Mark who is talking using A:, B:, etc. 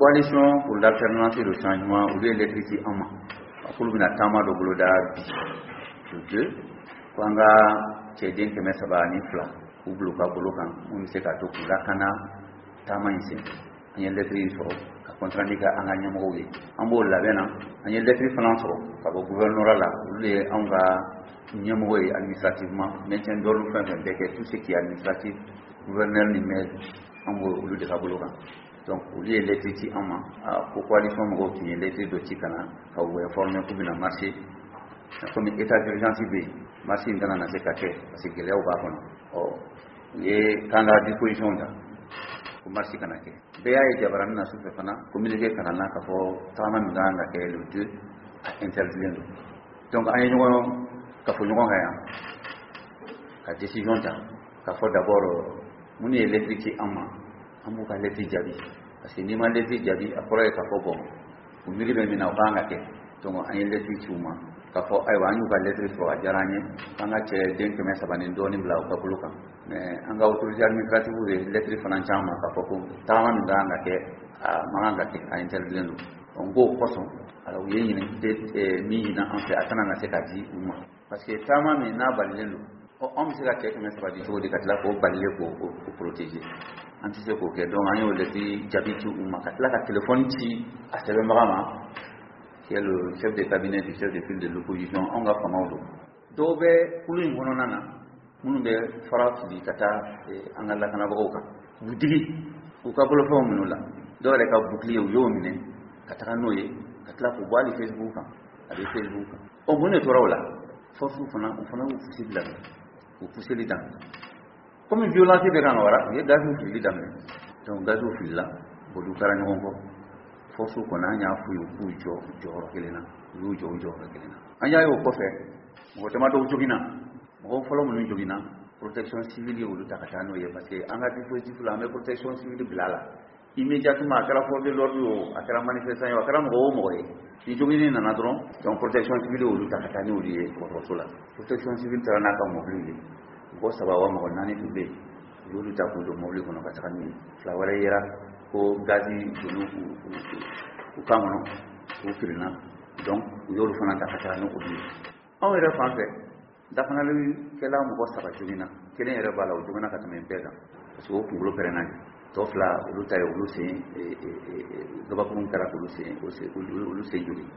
A: coalition pour l'alternance et le changement ou l'électricité en main. Pour le tama do boloda bi kwanga chedin keme sabani fla ou bloka bolokan on se ka to kula kana tama inse any électricité so ka contrandika anga nyamo ye ambo la bena any électricité France ka bo gouvernorat la le anga nyamo ye administrativement maintien d'ordre fait tout ce qui est administratif gouverneur ni maire ambo lu de ka bolokan. Donc, il y a l'électricité en main. Pour coalition, il y a l'électricité de Tikana, qui a informé pour le marché. Comme l'état d'urgence, le marché est dans la sécurité, parce qu'il y a il y a quand la disposition pour le marché canadien. Il y a des gens qui sont venus communiquer avec le Canada pour travailler dans le deux interdire. Donc, il y a des gens qui ont la décision qu'il faut d'abord l'électricité en main. Amu ka leti jabi parce que ni ma leti jabi akora ka fo bon o miri be mina o banga ke to an leti chuma ka fo ay wanyu ka leti so ajaranye anga che den ke mesa banin doni bla o ka buluka mais anga autorité administrative de leti fanan chama ka fo ko tama nganga ke manga ke a intervenir on go poson ala o yeyi ni mi na en fait akana na se ka di umma parce que tama me na balilelo on me se ka ke mesa badi so de katla ko balile ko protéger antisé ko ke donc anyo leti jabitu umma katla ka téléphone ci a sebe magama qui est le chef de cabinet du chef de file de l'opposition on ga famawdo dobe kulun hono nana munu be farati di kata angala kana boka budigi ko ka bolo fo munula do le ka bukli yo mine kataka noye katla ko bali facebook avec facebook o mune to rawla fofu fana o fusi bila o fusi li dan comme violence de Ranora, il y a des gens qui donc des gens qui là, pour du Caragnongo, force qu'on a un fou ou Joe Helena, Joe Helena. Anya au coffre, Motomato Jogina, Mo follow Jogina, protection civile ou Takatano, parce que en a dispositif la protection civile Blala. Immédiatement, à la fois de l'ordre, à la manifestation, à la Moe, si Jogin en adron, donc protection civile ou Takatano, pour cela. Protection civile, c'est un accord mobile. Ko sabawa mo nani tube yulu ta ko do mobile kono kata kan flawara yera ko gazi dulu ku kamono ku firina donc yulu fana ta kata no odi on era français da fana le kala mo ko saba jugina kelen era bala o jugina kata men pega parce que o kungulo perenani to fla ulu ta yulu se do ba kun kara ulu se jugi